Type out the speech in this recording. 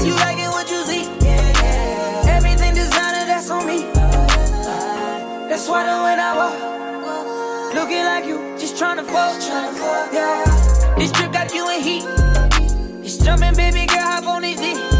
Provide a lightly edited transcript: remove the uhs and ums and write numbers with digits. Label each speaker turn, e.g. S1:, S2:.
S1: You like it what you see. Everything designer, that's on me. That's why the when I walk, looking like you, just tryna fuck. Yeah. This trip got you in heat. It's jumping, baby girl, hop on this dick.